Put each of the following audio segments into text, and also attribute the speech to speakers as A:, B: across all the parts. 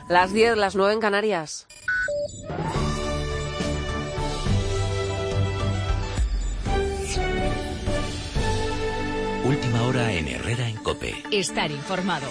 A: Las 10, las 9 en Canarias.
B: Última hora en Herrera en COPE.
C: Estar informado.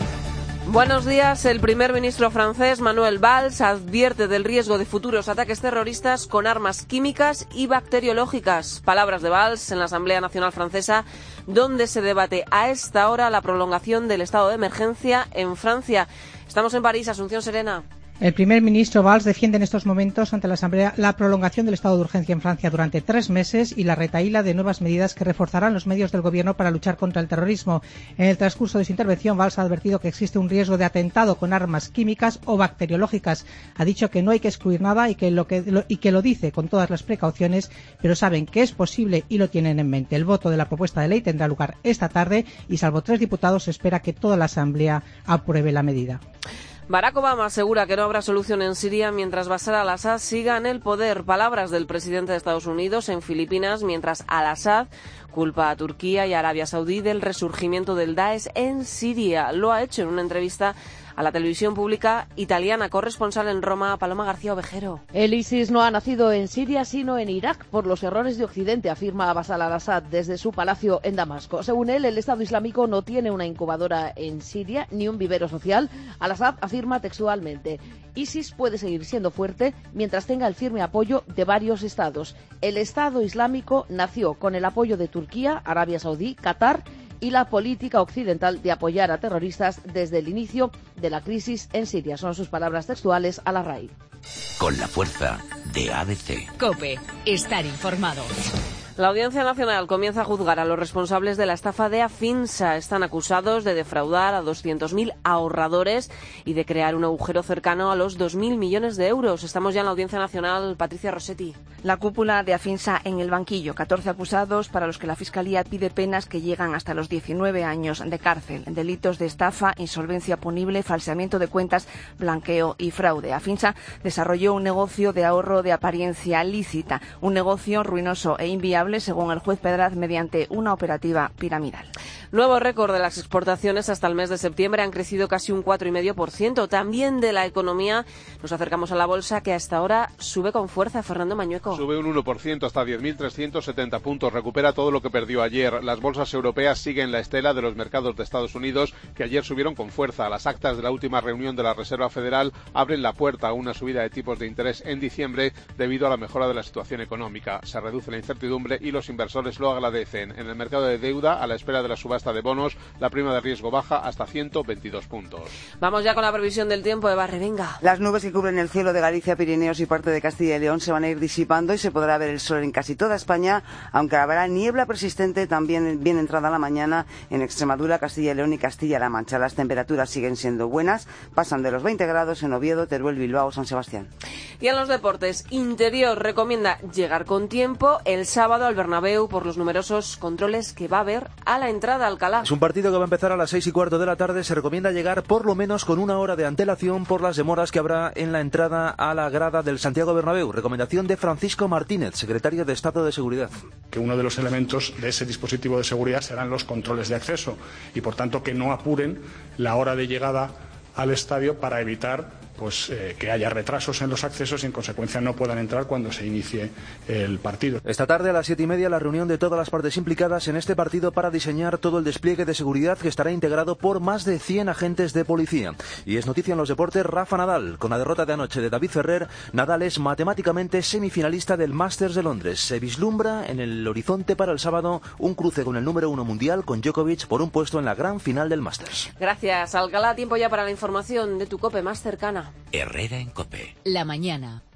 A: Buenos días. El primer ministro francés, Manuel Valls, advierte del riesgo de futuros ataques terroristas con armas químicas y bacteriológicas. Palabras de Valls en la Asamblea Nacional Francesa, donde se debate a esta hora la prolongación del estado de emergencia en Francia. Estamos en París. Asunción Serena.
D: El primer ministro Valls defiende en estos momentos ante la Asamblea la prolongación del estado de urgencia en Francia durante 3 meses y la retahíla de nuevas medidas que reforzarán los medios del gobierno para luchar contra el terrorismo. En el transcurso de su intervención, Valls ha advertido que existe un riesgo de atentado con armas químicas o bacteriológicas. Ha dicho que no hay que excluir nada y que lo dice con todas las precauciones, pero saben que es posible y lo tienen en mente. El voto de la propuesta de ley tendrá lugar esta tarde y, salvo 3 diputados, se espera que toda la Asamblea apruebe la medida.
A: Barack Obama asegura que no habrá solución en Siria mientras Bashar al-Assad siga en el poder. Palabras del presidente de Estados Unidos en Filipinas, mientras al-Assad culpa a Turquía y a Arabia Saudí del resurgimiento del Daesh en Siria. Lo ha hecho en una entrevista a la televisión pública italiana. Corresponsal en Roma, Paloma García Ovejero.
E: El ISIS no ha nacido en Siria, sino en Irak, por los errores de Occidente, afirma Bashar al-Assad desde su palacio en Damasco. Según él, el Estado Islámico no tiene una incubadora en Siria, ni un vivero social. Al-Assad afirma textualmente: ISIS puede seguir siendo fuerte mientras tenga el firme apoyo de varios estados. El Estado Islámico nació con el apoyo de Turquía, Arabia Saudí, Qatar y la política occidental de apoyar a terroristas desde el inicio de la crisis en Siria. Son sus palabras textuales a la RAI.
B: Con la fuerza de ABC.
C: COPE. Estar informado.
A: La Audiencia Nacional comienza a juzgar a los responsables de la estafa de Afinsa. Están acusados de defraudar a 200.000 ahorradores y de crear un agujero cercano a los 2.000 millones de euros. Estamos ya en la Audiencia Nacional. Patricia Rossetti.
F: La cúpula de Afinsa en el banquillo. 14 acusados para los que la Fiscalía pide penas que llegan hasta los 19 años de cárcel. Delitos de estafa, insolvencia punible, falseamiento de cuentas, blanqueo y fraude. Afinsa desarrolló un negocio de ahorro de apariencia lícita. Un negocio ruinoso e inviable, según el juez Pedraz, mediante una operativa piramidal.
A: Nuevo récord de las exportaciones hasta el mes de septiembre. Han crecido casi un 4,5%. También de la economía nos acercamos a la bolsa, que hasta ahora sube con fuerza. Fernando Mañueco.
G: Sube un 1% hasta 10.370 puntos. Recupera todo lo que perdió ayer. Las bolsas europeas siguen la estela de los mercados de Estados Unidos, que ayer subieron con fuerza. Las actas de la última reunión de la Reserva Federal abren la puerta a una subida de tipos de interés en diciembre debido a la mejora de la situación económica. Se reduce la incertidumbre y los inversores lo agradecen. En el mercado de deuda, a la espera de la subasta de bonos, la prima de riesgo baja hasta 122 puntos.
A: Vamos ya con la previsión del tiempo. Eva Revenga.
H: Las nubes que cubren el cielo de Galicia, Pirineos y parte de Castilla y León se van a ir disipando y se podrá ver el sol en casi toda España, aunque habrá niebla persistente también bien entrada la mañana en Extremadura, Castilla y León y Castilla-La Mancha. Las temperaturas siguen siendo buenas, pasan de los 20 grados en Oviedo, Teruel, Bilbao, San Sebastián.
A: Y en los deportes, Interior recomienda llegar con tiempo el sábado al Bernabéu por los numerosos controles que va a haber a la entrada a Alcalá.
I: Es un partido que va a empezar a las 6:15 de la tarde. Se recomienda llegar por lo menos con una hora de antelación por las demoras que habrá en la entrada a la grada del Santiago Bernabéu. Recomendación de Francisco Martínez, secretario de Estado de Seguridad.
J: Que uno de los elementos de ese dispositivo de seguridad serán los controles de acceso y, por tanto, que no apuren la hora de llegada al estadio para evitar que haya retrasos en los accesos y en consecuencia no puedan entrar cuando se inicie el partido.
I: Esta tarde a las 7:30 la reunión de todas las partes implicadas en este partido para diseñar todo el despliegue de seguridad, que estará integrado por más de 100 agentes de policía. Y es noticia en los deportes Rafa Nadal. Con la derrota de anoche de David Ferrer, Nadal es matemáticamente semifinalista del Masters de Londres. Se vislumbra en el horizonte para el sábado un cruce con el número 1 mundial, con Djokovic, por un puesto en la gran final del Masters.
A: Gracias, Alcalá. Tiempo ya para la información de tu COPE más cercana.
B: Herrera en COPE.
C: La mañana.